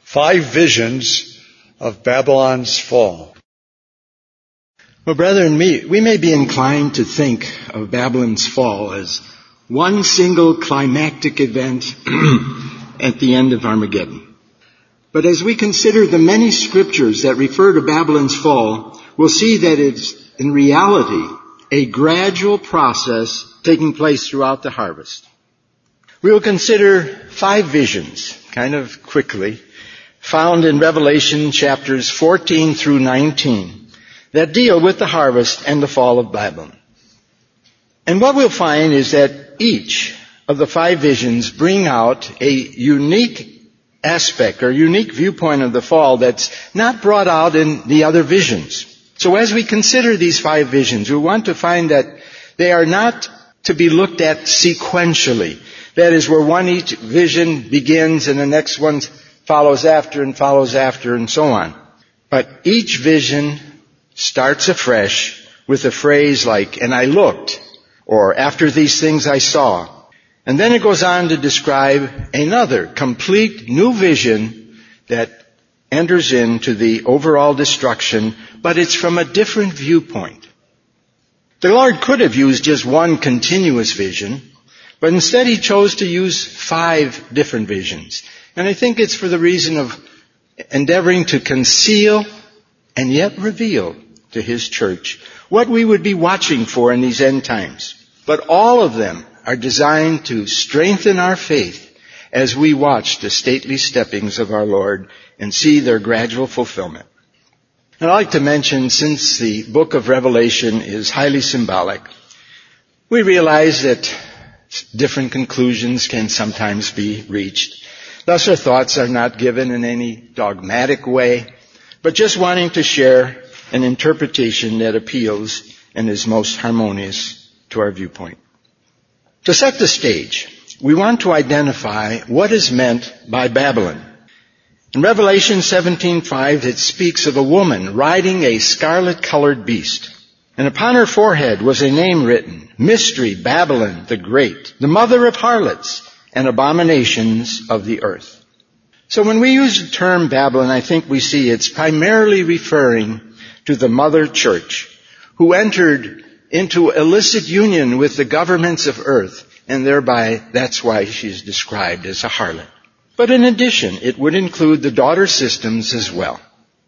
5 visions of Babylon's fall. Well, brethren, we may be inclined to think of Babylon's fall as one single climactic event at the end of Armageddon. But as we consider the many scriptures that refer to Babylon's fall, we'll see that it's in reality a gradual process taking place throughout the harvest. We will consider 5 visions, kind of quickly, found in Revelation chapters 14 through 19 that deal with the harvest and the fall of Babylon. And what we'll find is that each of the 5 visions bring out a unique aspect or unique viewpoint of the fall that's not brought out in the other visions. So as we consider these 5 visions, we want to find that they are not to be looked at sequentially. That is, where each vision begins and the next one follows after and so on. But each vision starts afresh with a phrase like, "and I looked," or "after these things I saw." And then it goes on to describe another complete new vision that enters into the overall destruction, but it's from a different viewpoint. The Lord could have used just one continuous vision, but instead He chose to use 5 different visions. And I think it's for the reason of endeavoring to conceal and yet reveal to His church what we would be watching for in these end times. But all of them are designed to strengthen our faith as we watch the stately steppings of our Lord and see their gradual fulfillment. And I'd like to mention, since the book of Revelation is highly symbolic, we realize that different conclusions can sometimes be reached. Thus our thoughts are not given in any dogmatic way, but just wanting to share an interpretation that appeals and is most harmonious to our viewpoint. To set the stage, we want to identify what is meant by Babylon. In Revelation 17:5, it speaks of a woman riding a scarlet-colored beast. And upon her forehead was a name written, Mystery, Babylon the Great, the mother of harlots and abominations of the earth. So when we use the term Babylon, I think we see it's primarily referring to the mother church, who entered into illicit union with the governments of earth, and thereby that's why she's described as a harlot. But in addition, it would include the daughter systems as well.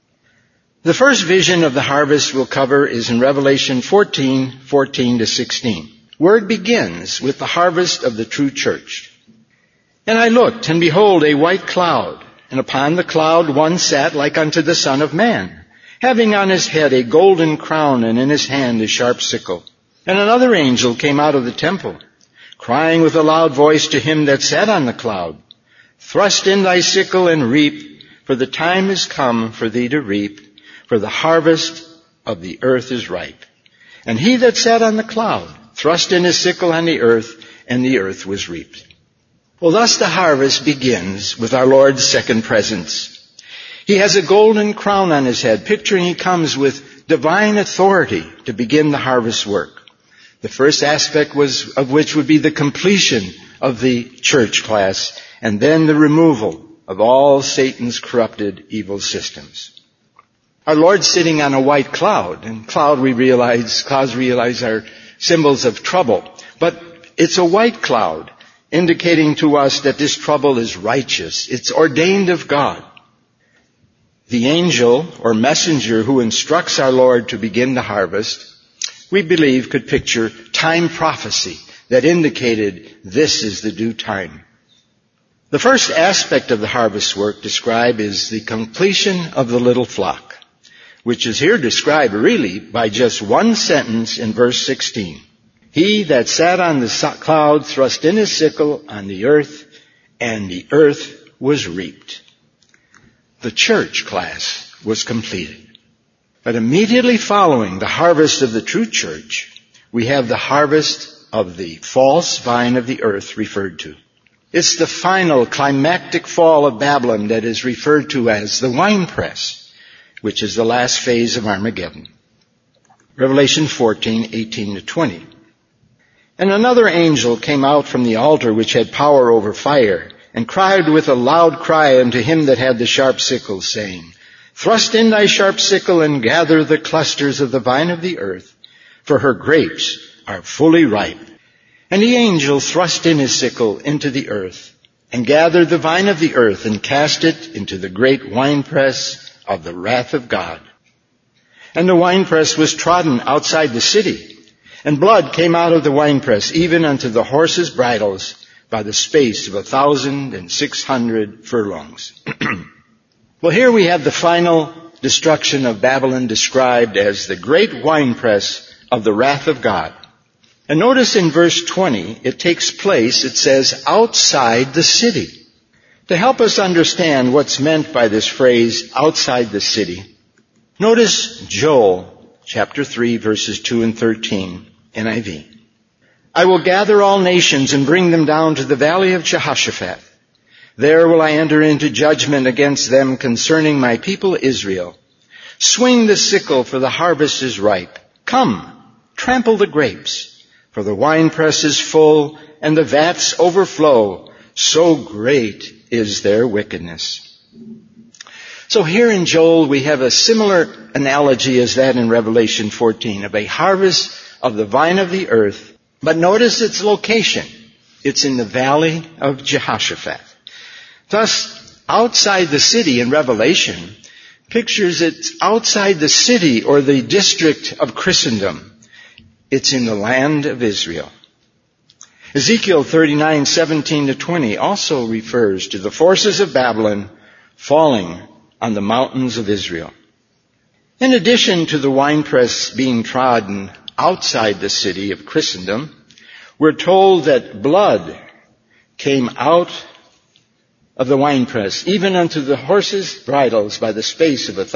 The first vision of the harvest we'll cover is in Revelation 14:14 to 16, where it begins with the harvest of the true church. And I looked, and behold, a white cloud, and upon the cloud one sat like unto the Son of Man, having on his head a golden crown, and in his hand a sharp sickle. And another angel came out of the temple, crying with a loud voice to him that sat on the cloud, Thrust in thy sickle and reap, for the time is come for thee to reap, for the harvest of the earth is ripe. And he that sat on the cloud thrust in his sickle on the earth, and the earth was reaped. Well, thus the harvest begins with our Lord's second presence. He has a golden crown on his head, picturing he comes with divine authority to begin the harvest work. The first aspect of which would be the completion of the church class, and then the removal of all Satan's corrupted evil systems. Our Lord's sitting on a white cloud, and clouds we realize are symbols of trouble. But it's a white cloud, indicating to us that this trouble is righteous. It's ordained of God. The angel or messenger who instructs our Lord to begin the harvest, we believe could picture time prophecy that indicated this is the due time. The first aspect of the harvest work described is the completion of the little flock, which is here described really by just one sentence in verse 16. He that sat on the cloud thrust in his sickle on the earth, and the earth was reaped. The church class was completed. But immediately following the harvest of the true church, we have the harvest of the false vine of the earth referred to. It's the final climactic fall of Babylon that is referred to as the winepress, which is the last phase of Armageddon. Revelation 14:18 to 20. And another angel came out from the altar which had power over fire, and cried with a loud cry unto him that had the sharp sickle, saying, Thrust in thy sharp sickle and gather the clusters of the vine of the earth, for her grapes are fully ripe. And the angel thrust in his sickle into the earth, and gathered the vine of the earth, and cast it into the great winepress of the wrath of God. And the winepress was trodden outside the city, and blood came out of the winepress, even unto the horses' bridles, by the space of 1,600 furlongs. Well, here we have the final destruction of Babylon described as the great winepress of the wrath of God. And notice in verse 20, it takes place, it says, outside the city. To help us understand what's meant by this phrase, outside the city, notice Joel chapter 3, verses 2 and 13, NIV. I will gather all nations and bring them down to the valley of Jehoshaphat. There will I enter into judgment against them concerning my people Israel. Swing the sickle, for the harvest is ripe. Come, trample the grapes, for the winepress is full, and the vats overflow. So great is their wickedness. So here in Joel we have a similar analogy as that in Revelation 14 of a harvest of the vine of the earth. But notice its location. It's in the valley of Jehoshaphat. Thus, outside the city in Revelation pictures it's outside the city or the district of Christendom. It's in the land of Israel. Ezekiel 39:17-20 also refers to the forces of Babylon falling on the mountains of Israel. In addition to the winepress being trodden outside the city of Christendom, we're told that blood came out of the winepress, even unto the horses' bridles, by the space of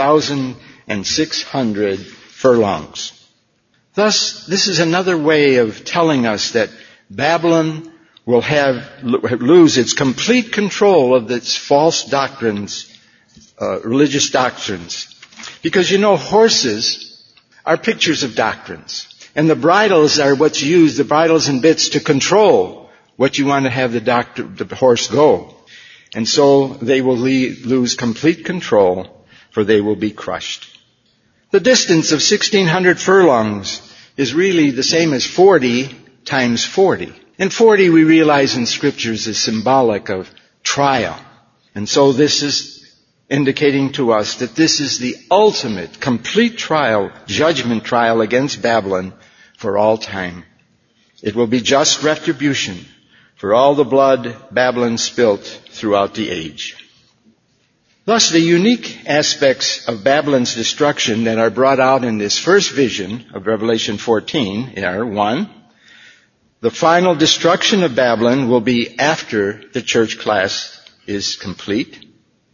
1,600 furlongs. Thus, this is another way of telling us that Babylon will lose its complete control of its false doctrines, religious doctrines. Because horses are pictures of doctrines. And the bridles are what's used, the bridles and bits, to control what you want to have the horse go. And so they will lose complete control, for they will be crushed. The distance of 1,600 furlongs is really the same as 40 times 40. And 40 we realize in scriptures is symbolic of trial. And so this is indicating to us that this is the ultimate, complete trial, judgment trial against Babylon for all time. It will be just retribution for all the blood Babylon spilt throughout the age. Thus, the unique aspects of Babylon's destruction that are brought out in this first vision of Revelation 14 are, 1, the final destruction of Babylon will be after the church class is complete.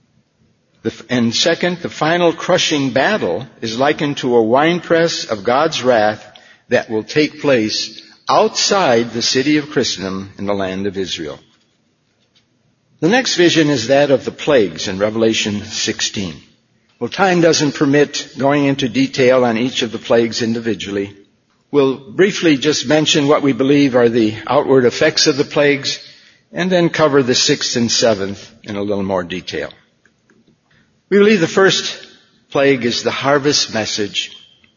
And second, the final crushing battle is likened to a winepress of God's wrath that will take place outside the city of Christendom in the land of Israel. The next vision is that of the plagues in Revelation 16. Well, time doesn't permit going into detail on each of the plagues individually. We'll briefly just mention what we believe are the outward effects of the plagues, and then cover the 6th and 7th in a little more detail. We believe the first plague is the harvest message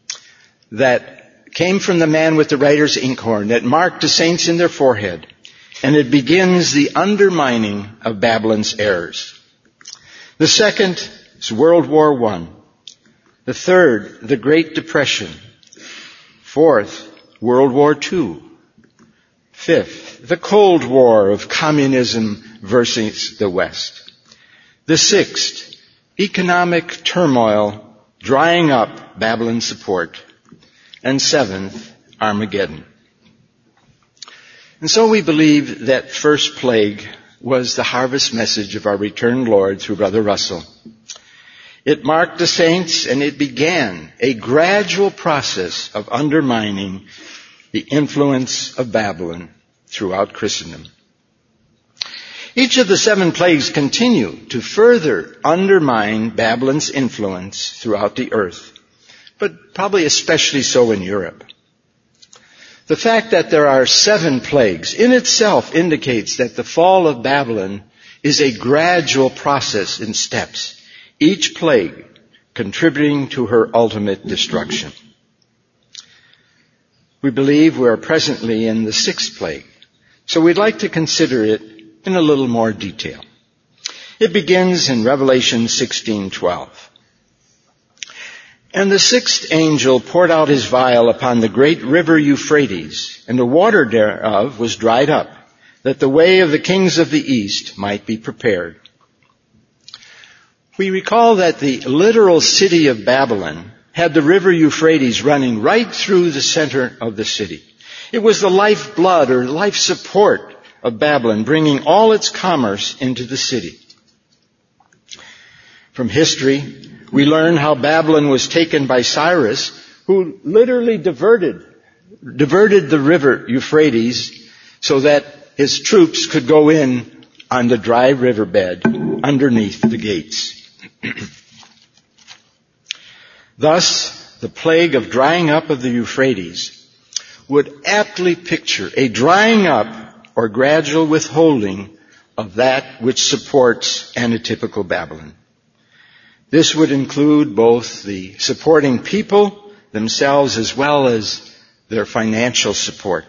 that came from the man with the writer's inkhorn that marked the saints in their forehead. And it begins the undermining of Babylon's errors. The second is World War I. The third, the Great Depression. Fourth, World War II. Fifth, the Cold War of communism versus the West. The sixth, economic turmoil drying up Babylon's support. And seventh, Armageddon. And so we believe that first plague was the harvest message of our returned Lord through Brother Russell. It marked the saints, and it began a gradual process of undermining the influence of Babylon throughout Christendom. Each of the 7 plagues continue to further undermine Babylon's influence throughout the earth, but probably especially so in Europe. The fact that there are 7 plagues in itself indicates that the fall of Babylon is a gradual process in steps, each plague contributing to her ultimate destruction. We believe we are presently in the sixth plague, so we'd like to consider it in a little more detail. It begins in Revelation 16:12. And the sixth angel poured out his vial upon the great river Euphrates, and the water thereof was dried up, that the way of the kings of the east might be prepared. We recall that the literal city of Babylon had the river Euphrates running right through the center of the city. It was the lifeblood or life support of Babylon, bringing all its commerce into the city. From history, we learn how Babylon was taken by Cyrus, who literally diverted the river Euphrates so that his troops could go in on the dry riverbed underneath the gates. Thus, the plague of drying up of the Euphrates would aptly picture a drying up or gradual withholding of that which supports anatypical Babylon. This would include both the supporting people themselves as well as their financial support.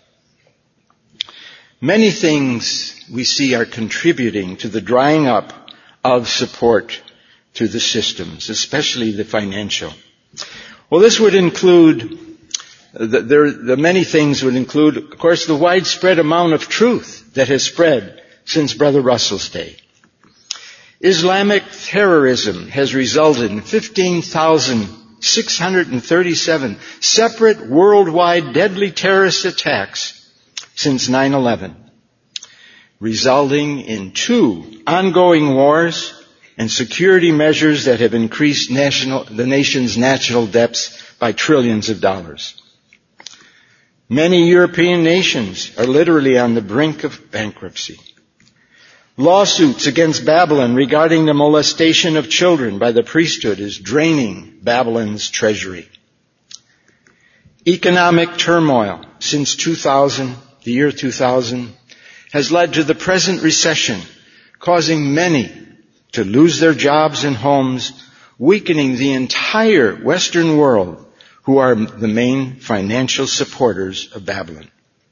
Many things we see are contributing to the drying up of support to the systems, especially the financial. Well, this would include, the many things would include, of course, the widespread amount of truth that has spread since Brother Russell's day. Islamic terrorism has resulted in 15,637 separate worldwide deadly terrorist attacks since 9/11, resulting in 2 ongoing wars and security measures that have increased the nation's national debts by trillions of dollars. Many European nations are literally on the brink of bankruptcy. Lawsuits against Babylon regarding the molestation of children by the priesthood is draining Babylon's treasury. Economic turmoil since the year 2000, has led to the present recession, causing many to lose their jobs and homes, weakening the entire Western world, who are the main financial supporters of Babylon.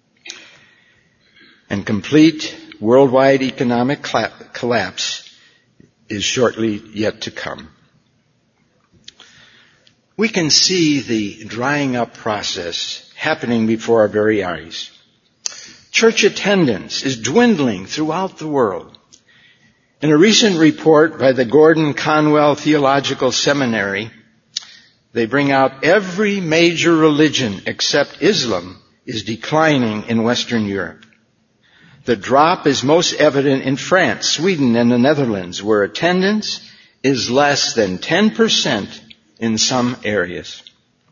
And complete worldwide economic collapse is shortly yet to come. We can see the drying up process happening before our very eyes. Church attendance is dwindling throughout the world. In a recent report by the Gordon Conwell Theological Seminary, they bring out every major religion except Islam is declining in Western Europe. The drop is most evident in France, Sweden, and the Netherlands, where attendance is less than 10% in some areas.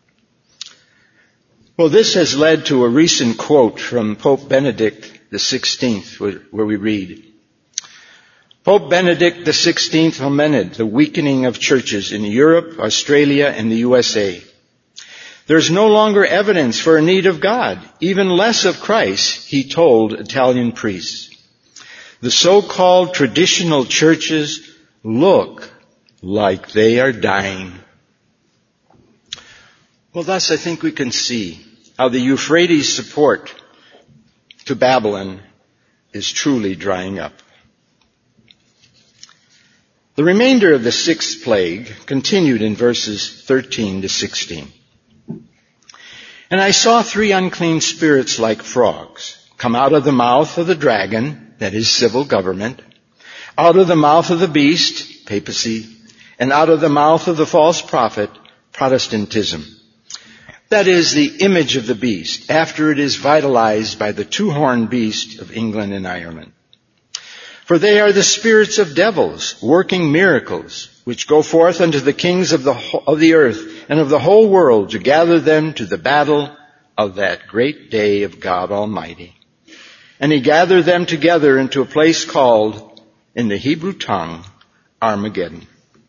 Well, this has led to a recent quote from Pope Benedict XVI, where we read, Pope Benedict XVI lamented the weakening of churches in Europe, Australia, and the USA. There's no longer evidence for a need of God, even less of Christ, he told Italian priests. The so-called traditional churches look like they are dying. Well, thus I think we can see how the Euphrates support to Babylon is truly drying up. The remainder of the sixth plague continued in verses 13 to 16. And I saw 3 unclean spirits like frogs come out of the mouth of the dragon, that is civil government, out of the mouth of the beast, papacy, and out of the mouth of the false prophet, Protestantism. That is the image of the beast after it is vitalized by the 2-horned beast of England and Ireland. For they are the spirits of devils working miracles, which go forth unto the kings of the earth and of the whole world to gather them to the battle of that great day of God Almighty. And he gathered them together into a place called, in the Hebrew tongue, Armageddon.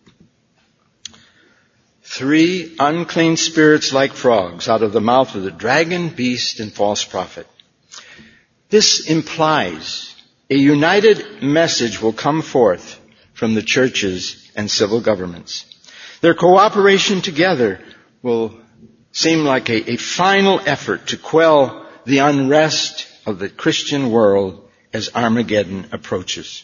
3 unclean spirits like frogs out of the mouth of the dragon, beast, and false prophet. This implies a united message will come forth from the churches and civil governments. Their cooperation together will seem like a final effort to quell the unrest of the Christian world as Armageddon approaches.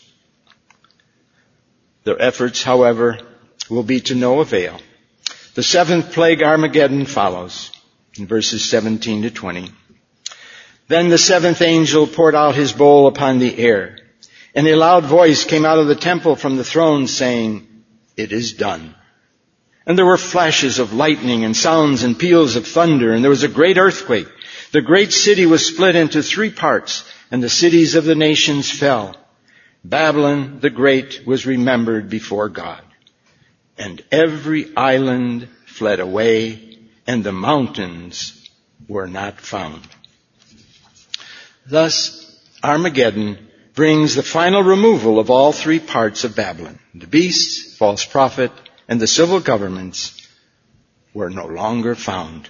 Their efforts, however, will be to no avail. The seventh plague, Armageddon, follows in verses 17 to 20. Then the seventh angel poured out his bowl upon the air, and a loud voice came out of the temple from the throne saying, "It is done." And there were flashes of lightning and sounds and peals of thunder, and there was a great earthquake. The great city was split into 3 parts, and the cities of the nations fell. Babylon the Great was remembered before God. And every island fled away, and the mountains were not found. Thus, Armageddon brings the final removal of all 3 parts of Babylon. The beast, false prophet, and the civil governments were no longer found.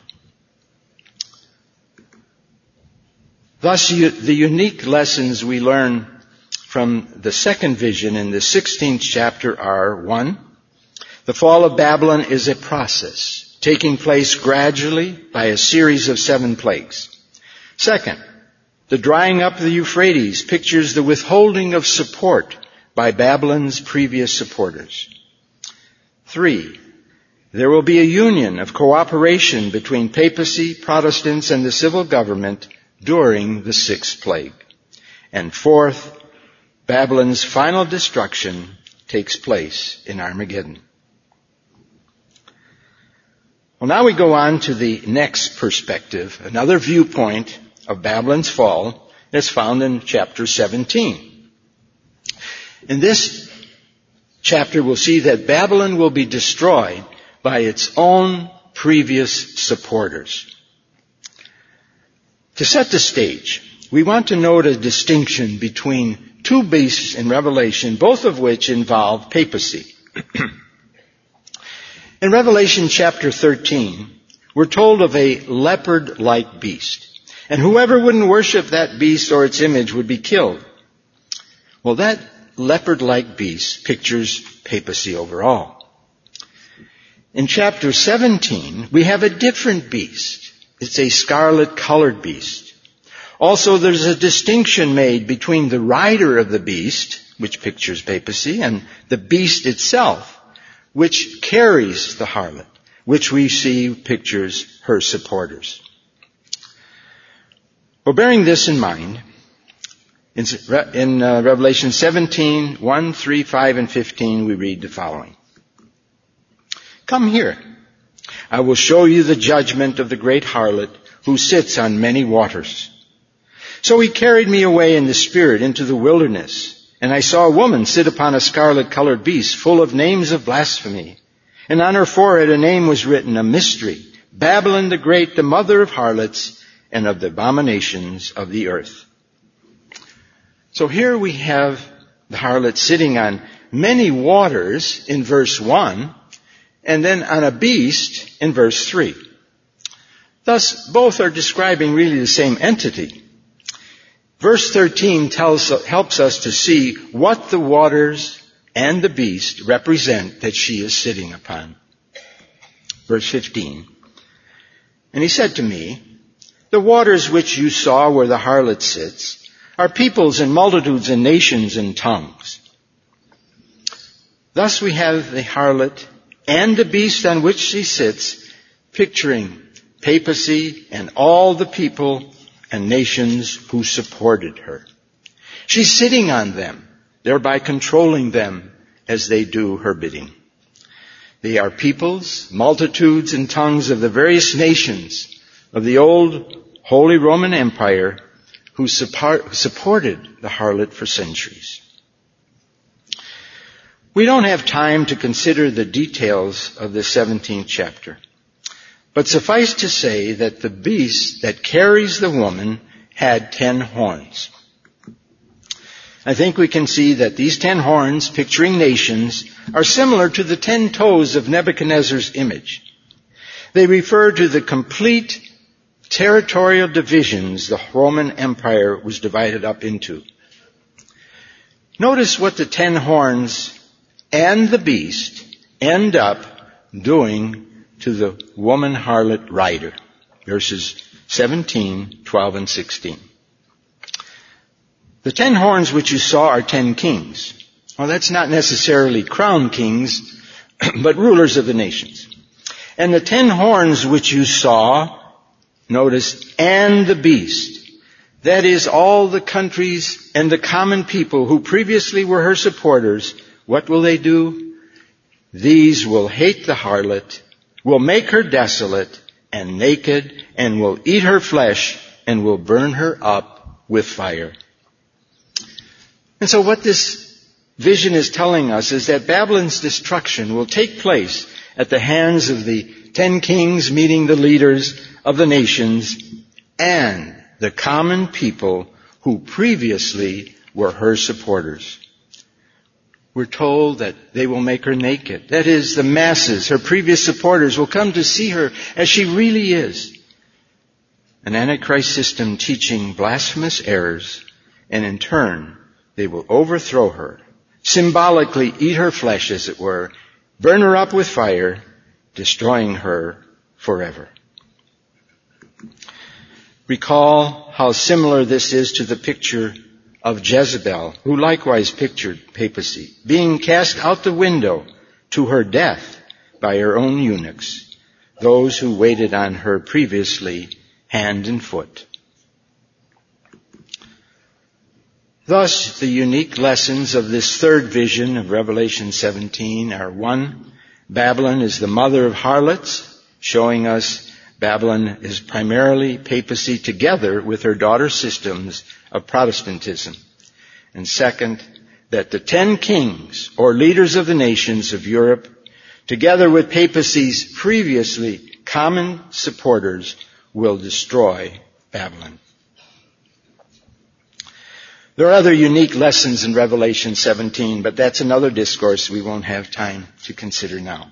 Thus, the unique lessons we learn from the second vision in the 16th chapter are: 1, the fall of Babylon is a process taking place gradually by a series of 7 plagues. 2nd, the drying up of the Euphrates pictures the withholding of support by Babylon's previous supporters. 3, there will be a union of cooperation between papacy, Protestants, and the civil government during the 6th plague. And 4th, Babylon's final destruction takes place in Armageddon. Well, now we go on to the next perspective, another viewpoint of Babylon's fall that's found in chapter 17. In this chapter, we'll see that Babylon will be destroyed by its own previous supporters. To set the stage, we want to note a distinction between 2 beasts in Revelation, both of which involve papacy. In Revelation chapter 13, we're told of a leopard-like beast. And whoever wouldn't worship that beast or its image would be killed. Well, that leopard-like beast pictures papacy overall. In chapter 17, we have a different beast. It's a scarlet-colored beast. Also, there's a distinction made between the rider of the beast, which pictures papacy, and the beast itself, which carries the harlot, which we see pictures her supporters. Well, bearing this in mind, in Revelation 17, 1, 3, 5, and 15, we read the following. Come here. I will show you the judgment of the great harlot who sits on many waters. So he carried me away in the spirit into the wilderness, and I saw a woman sit upon a scarlet-colored beast full of names of blasphemy. And on her forehead a name was written, a mystery, Babylon the Great, the mother of harlots and of the abominations of the earth. So here we have the harlot sitting on many waters in verse 1, and then on a beast in verse 3. Thus, both are describing really the same entity. Verse 13 helps us to see what the waters and the beast represent that she is sitting upon. Verse 15. And he said to me, the waters which you saw where the harlot sits are peoples and multitudes and nations and tongues. Thus we have the harlot and the beast on which she sits, picturing papacy and all the people and nations who supported her. She's sitting on them, thereby controlling them as they do her bidding. They are peoples, multitudes, and tongues of the various nations of the old Holy Roman Empire who supported the harlot for centuries. We don't have time to consider the details of the 17th chapter. But suffice to say that the beast that carries the woman had 10 horns. I think we can see that these 10 horns, picturing nations, are similar to the 10 toes of Nebuchadnezzar's image. They refer to the complete territorial divisions the Roman Empire was divided up into. Notice what the 10 horns and the beast end up doing to the woman harlot rider. Verses 17, 12, and 16. The 10 horns which you saw are 10 kings. Well, that's not necessarily crown kings, but rulers of the nations. And the 10 horns which you saw, notice, and the beast, that is all the countries and the common people who previously were her supporters, what will they do? These will hate the harlot, will make her desolate and naked, and will eat her flesh, and will burn her up with fire. And so what this vision is telling us is that Babylon's destruction will take place at the hands of the 10 kings meeting the leaders of the nations and the common people who previously were her supporters. We're told that they will make her naked. That is, the masses, her previous supporters, will come to see her as she really is. An Antichrist system teaching blasphemous errors, and in turn, they will overthrow her, symbolically eat her flesh, as it were, burn her up with fire, destroying her forever. Recall how similar this is to the picture of Jezebel, who likewise pictured papacy, being cast out the window to her death by her own eunuchs, those who waited on her previously hand and foot. Thus, the unique lessons of this third vision of Revelation 17 are: 1, Babylon is the mother of harlots, showing us Babylon is primarily papacy together with her daughter systems of Protestantism. And second, that the 10 kings, or leaders of the nations of Europe, together with papacy's previously common supporters, will destroy Babylon. There are other unique lessons in Revelation 17, but that's another discourse we won't have time to consider now.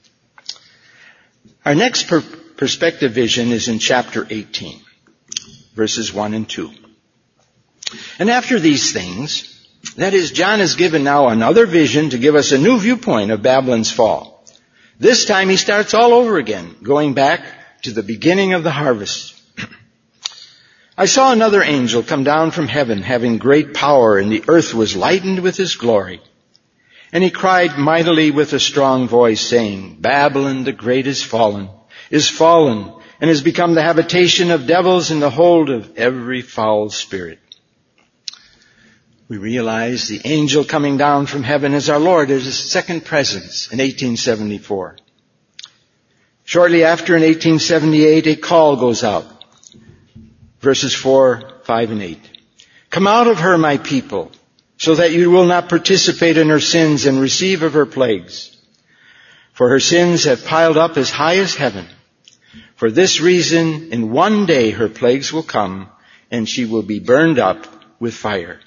Our next perspective vision is in chapter 18, verses 1 and 2. And after these things, that is, John is given now another vision to give us a new viewpoint of Babylon's fall. This time he starts all over again, going back to the beginning of the harvest. I saw another angel come down from heaven, having great power, and the earth was lightened with his glory. And he cried mightily with a strong voice, saying, Babylon the great is fallen, and has become the habitation of devils and the hold of every foul spirit. We realize the angel coming down from heaven is our Lord at his second presence in 1874. Shortly after, in 1878, a call goes out. Verses 4, 5, and 8. Come out of her, my people, so that you will not participate in her sins and receive of her plagues. For her sins have piled up as high as heaven. For this reason, in one day her plagues will come, and she will be burned up with fire.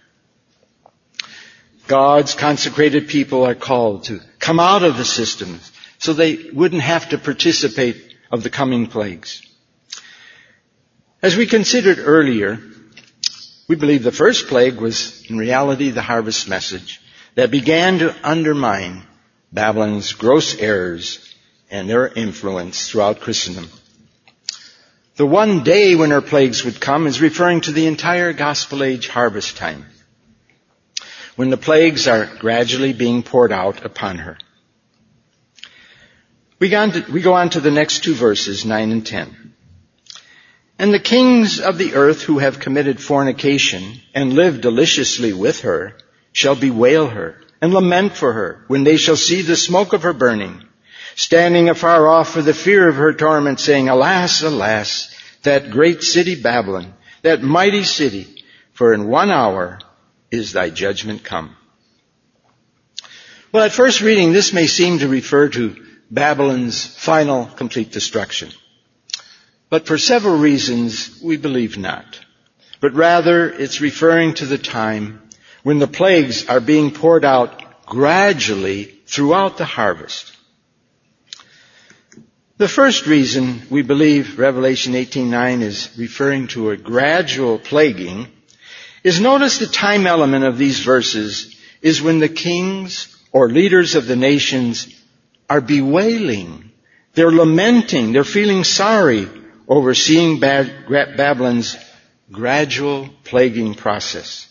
God's consecrated people are called to come out of the systems so they wouldn't have to participate of the coming plagues. As we considered earlier, we believe the first plague was in reality the harvest message that began to undermine Babylon's gross errors and their influence throughout Christendom. The one day when her plagues would come is referring to the entire gospel age harvest time, when the plagues are gradually being poured out upon her. We go on to the next two verses, 9 and 10. And the kings of the earth who have committed fornication and lived deliciously with her shall bewail her and lament for her when they shall see the smoke of her burning, standing afar off for the fear of her torment, saying, Alas, alas, that great city Babylon, that mighty city, for in 1 hour is thy judgment come. Well, at first reading, this may seem to refer to Babylon's final complete destruction. But for several reasons, we believe not. But rather, it's referring to the time when the plagues are being poured out gradually throughout the harvest. The first reason we believe Revelation 18:9 is referring to a gradual plaguing is, notice the time element of these verses is when the kings or leaders of the nations are bewailing. They're lamenting. They're feeling sorry over seeing Babylon's gradual plaguing process.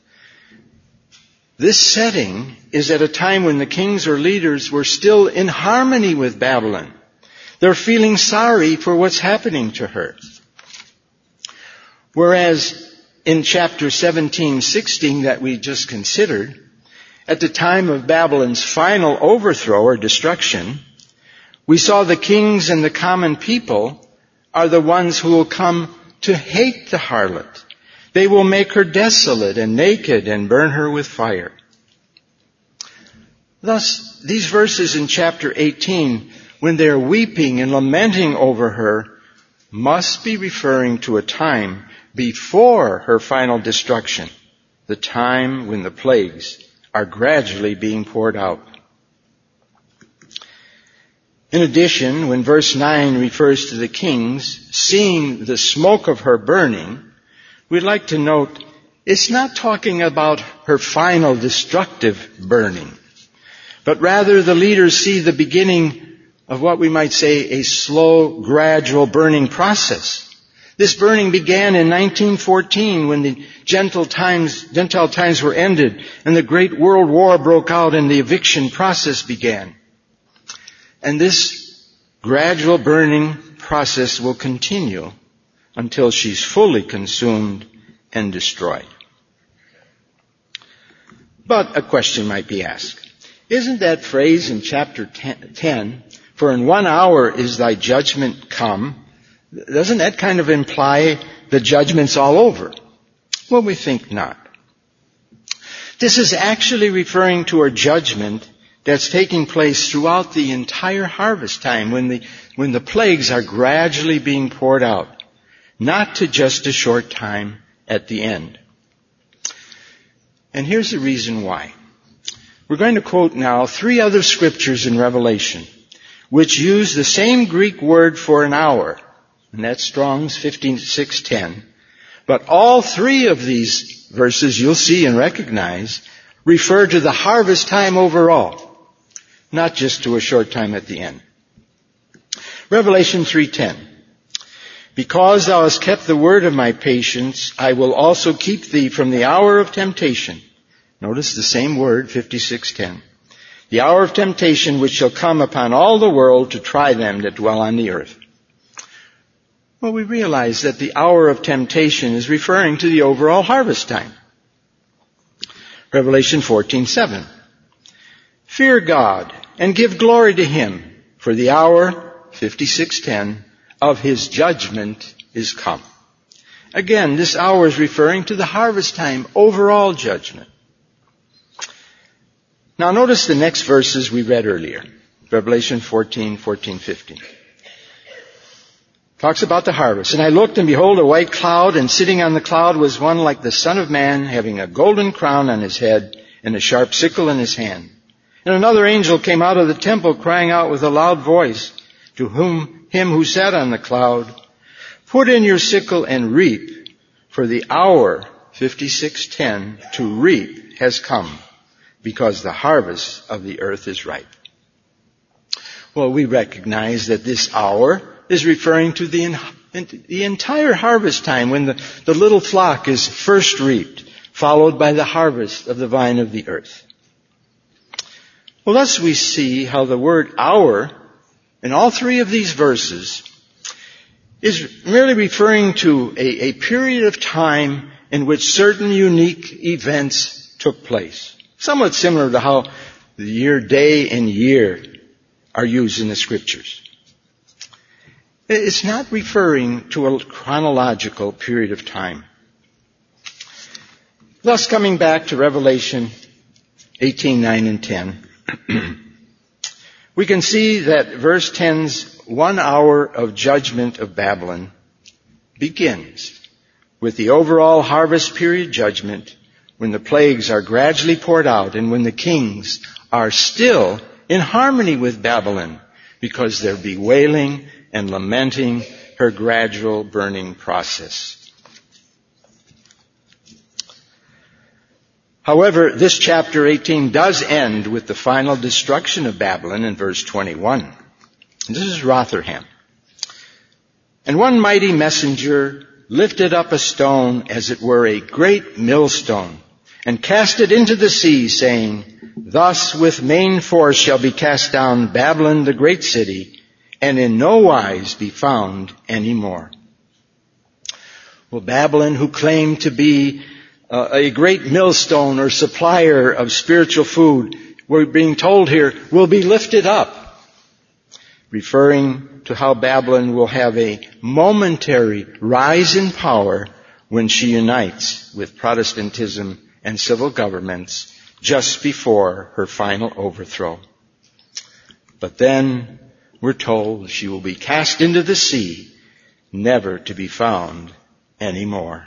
This setting is at a time when the kings or leaders were still in harmony with Babylon. They're feeling sorry for what's happening to her. Whereas in chapter 17:16 that we just considered, at the time of Babylon's final overthrow or destruction, we saw the kings and the common people are the ones who will come to hate the harlot. They will make her desolate and naked and burn her with fire. Thus, these verses in chapter 18, when they are weeping and lamenting over her, must be referring to a time before her final destruction, the time when the plagues are gradually being poured out. In addition, when verse 9 refers to the kings seeing the smoke of her burning, we'd like to note it's not talking about her final destructive burning, but rather the leaders see the beginning of what we might say a slow, gradual burning process. This burning began in 1914 when the Gentile times were ended and the Great World War broke out and the eviction process began. And this gradual burning process will continue until she's fully consumed and destroyed. But a question might be asked. Isn't that phrase in chapter 10, for in 1 hour is thy judgment come, doesn't that kind of imply the judgment's all over? Well, we think not. This is actually referring to a judgment that's taking place throughout the entire harvest time when the plagues are gradually being poured out, not to just a short time at the end. And here's the reason why. We're going to quote now 3 other scriptures in Revelation which use the same Greek word for an hour, and that's Strong's 5610. But all 3 of these verses you'll see and recognize refer to the harvest time overall, not just to a short time at the end. Revelation 3:10. Because thou hast kept the word of my patience, I will also keep thee from the hour of temptation. Notice the same word, 56:10. The hour of temptation which shall come upon all the world to try them that dwell on the earth. Well, we realize that the hour of temptation is referring to the overall harvest time. Revelation 14:7. Fear God and give glory to Him, for the hour, 56:10, of His judgment is come. Again, this hour is referring to the harvest time, overall judgment. Now notice the next verses we read earlier. Revelation 14:15. Talks about the harvest. And I looked, and behold, a white cloud, and sitting on the cloud was one like the Son of Man, having a golden crown on his head and a sharp sickle in his hand. And another angel came out of the temple, crying out with a loud voice to him who sat on the cloud, put in your sickle and reap, for the hour, 56:10, to reap has come, because the harvest of the earth is ripe. Well, we recognize that this hour is referring to the entire harvest time when the little flock is first reaped, followed by the harvest of the vine of the earth. Well, thus we see how the word hour in all 3 of these verses is merely referring to a period of time in which certain unique events took place. Somewhat similar to how the year, day, and year are used in the scriptures. It's not referring to a chronological period of time. Thus, coming back to Revelation 18:9 and 10, we can see that verse 10's 1 hour of judgment of Babylon begins with the overall harvest period judgment, when the plagues are gradually poured out and when the kings are still in harmony with Babylon because they're bewailing and lamenting her gradual burning process. However, this chapter 18 does end with the final destruction of Babylon in verse 21. This is Rotherham. And one mighty messenger lifted up a stone as it were a great millstone and cast it into the sea, saying, Thus with main force shall be cast down Babylon the great city, and in no wise be found any more. Well, Babylon, who claimed to be a great millstone or supplier of spiritual food, we're being told here, will be lifted up, referring to how Babylon will have a momentary rise in power when she unites with Protestantism and civil governments just before her final overthrow. But then we're told she will be cast into the sea, never to be found anymore.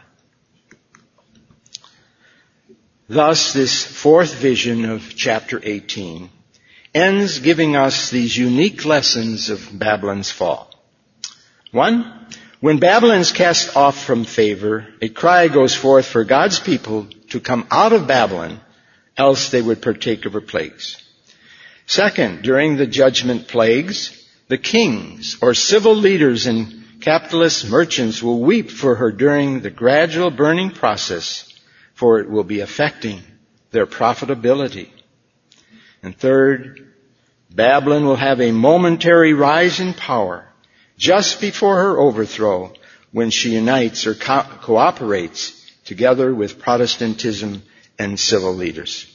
Thus, this fourth vision of chapter 18 ends giving us these unique lessons of Babylon's fall. One, when Babylon is cast off from favor, a cry goes forth for God's people to come out of Babylon, else they would partake of her plagues. Second, during the judgment plagues, the kings or civil leaders and capitalist merchants will weep for her during the gradual burning process, for it will be affecting their profitability. And third, Babylon will have a momentary rise in power just before her overthrow when she unites or cooperates together with Protestantism and civil leaders.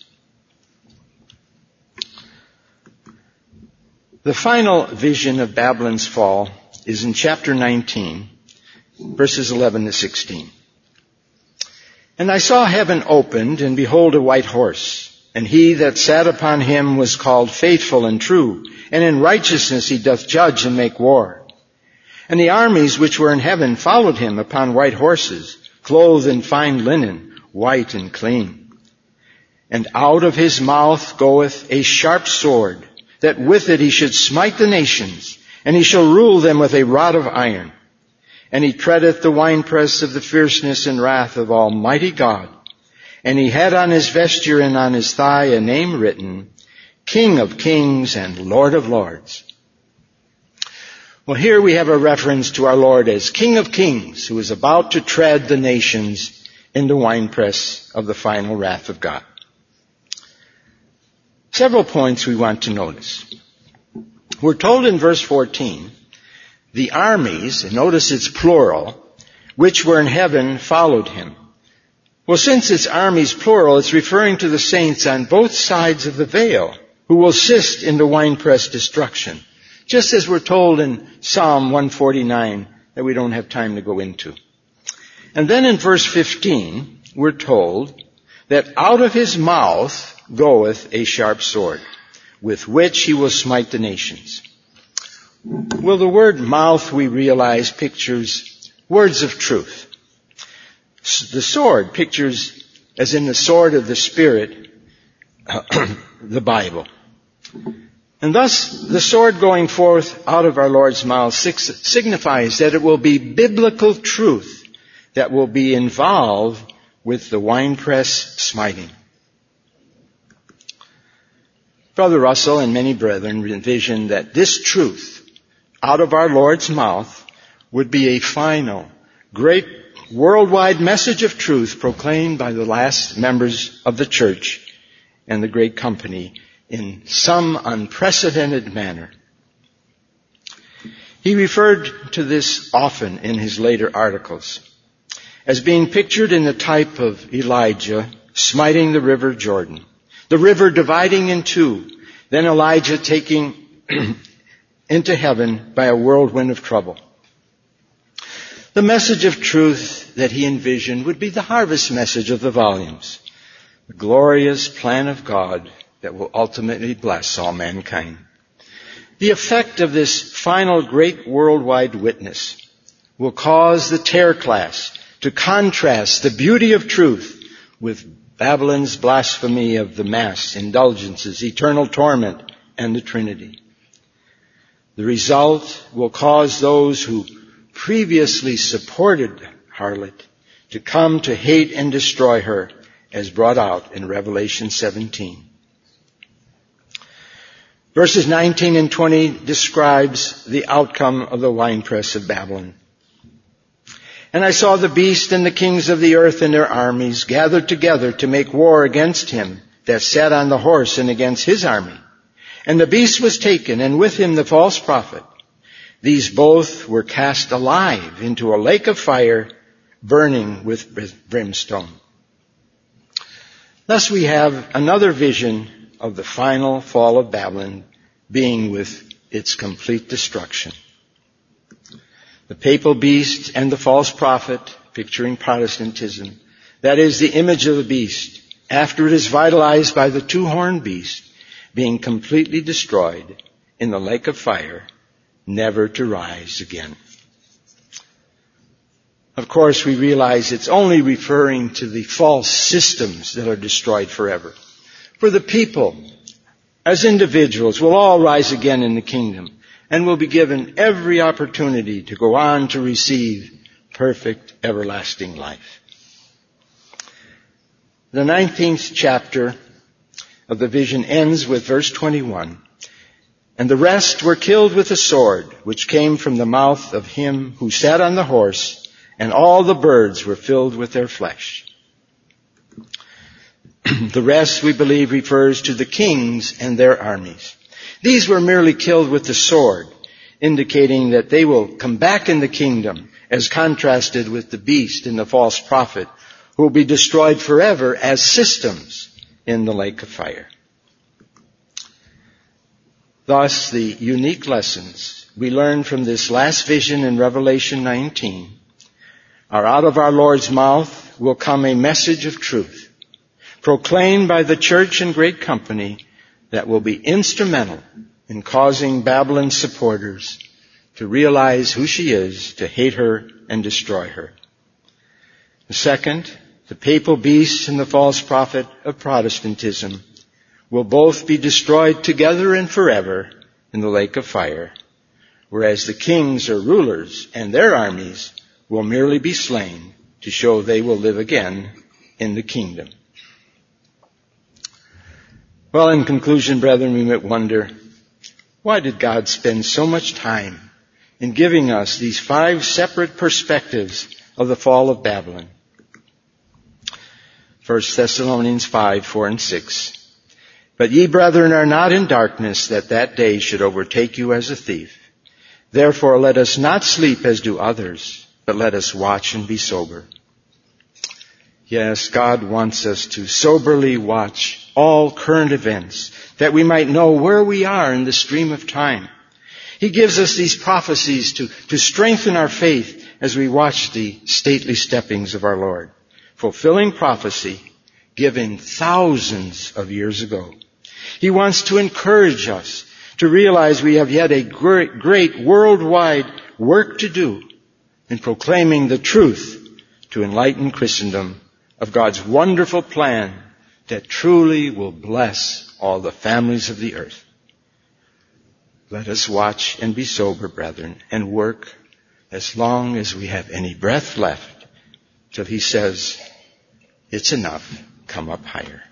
The final vision of Babylon's fall is in chapter 19, verses 11 to 16. And I saw heaven opened, and behold a white horse. And he that sat upon him was called Faithful and True, and in righteousness he doth judge and make war. And the armies which were in heaven followed him upon white horses, clothed in fine linen, white and clean. And out of his mouth goeth a sharp sword, that with it he should smite the nations, and he shall rule them with a rod of iron. And he treadeth the winepress of the fierceness and wrath of Almighty God. And he had on his vesture and on his thigh a name written, King of Kings and Lord of Lords. Well, here we have a reference to our Lord as King of Kings, who is about to tread the nations in the winepress of the final wrath of God. Several points we want to notice. We're told in verse 14, the armies, and notice it's plural, which were in heaven followed him. Well, since it's armies plural, it's referring to the saints on both sides of the veil who will assist in the winepress destruction, just as we're told in Psalm 149 that we don't have time to go into. And then in verse 15, we're told that out of his mouth goeth a sharp sword, with which he will smite the nations. Well, the word mouth, we realize, pictures words of truth. The sword pictures, as in the sword of the Spirit, the Bible. And thus, the sword going forth out of our Lord's mouth signifies that it will be biblical truth that will be involved with the winepress smiting. Brother Russell and many brethren envisioned that this truth out of our Lord's mouth would be a final, great worldwide message of truth proclaimed by the last members of the church and the great company in some unprecedented manner. He referred to this often in his later articles as being pictured in the type of Elijah smiting the river Jordan, the river dividing in two, then Elijah taking into heaven by a whirlwind of trouble. The message of truth that he envisioned would be the harvest message of the volumes, the glorious plan of God that will ultimately bless all mankind. The effect of this final great worldwide witness will cause the terror class to contrast the beauty of truth with Babylon's blasphemy of the Mass, indulgences, eternal torment, and the Trinity. The result will cause those who previously supported harlot to come to hate and destroy her as brought out in Revelation 17. Verses 19 and 20 describes the outcome of the winepress of Babylon. And I saw the beast and the kings of the earth and their armies gathered together to make war against him that sat on the horse and against his army. And the beast was taken, and with him the false prophet. These both were cast alive into a lake of fire, burning with brimstone. Thus we have another vision of the final fall of Babylon being with its complete destruction. The papal beast and the false prophet, picturing Protestantism, that is the image of the beast, after it is vitalized by the two-horned beast, being completely destroyed in the lake of fire, never to rise again. Of course, we realize it's only referring to the false systems that are destroyed forever. For the people, as individuals, will all rise again in the kingdom and will be given every opportunity to go on to receive perfect everlasting life. The 19th chapter of the vision ends with verse 21. And the rest were killed with a sword, which came from the mouth of him who sat on the horse, and all the birds were filled with their flesh. The rest, we believe, refers to the kings and their armies. These were merely killed with the sword, indicating that they will come back in the kingdom, as contrasted with the beast and the false prophet, who will be destroyed forever as systems in the lake of fire. Thus, the unique lessons we learn from this last vision in Revelation 19 are out of our Lord's mouth will come a message of truth, proclaimed by the church in great company, that will be instrumental in causing Babylon's supporters to realize who she is, to hate her and destroy her. The second, the papal beast and the false prophet of Protestantism will both be destroyed together and forever in the lake of fire, whereas the kings or rulers and their armies will merely be slain to show they will live again in the kingdom. Well, in conclusion, brethren, we might wonder, why did God spend so much time in giving us these 5 separate perspectives of the fall of Babylon? 1 Thessalonians 5, 4 and 6. But ye, brethren, are not in darkness, that day should overtake you as a thief. Therefore let us not sleep as do others, but let us watch and be sober. Yes, God wants us to soberly watch all current events, that we might know where we are in the stream of time. He gives us these prophecies to strengthen our faith as we watch the stately steppings of our Lord, fulfilling prophecy given thousands of years ago. He wants to encourage us to realize we have yet a great worldwide work to do in proclaiming the truth to enlighten Christendom of God's wonderful plan that truly will bless all the families of the earth. Let us watch and be sober, brethren, and work as long as we have any breath left till he says, it's enough, come up higher.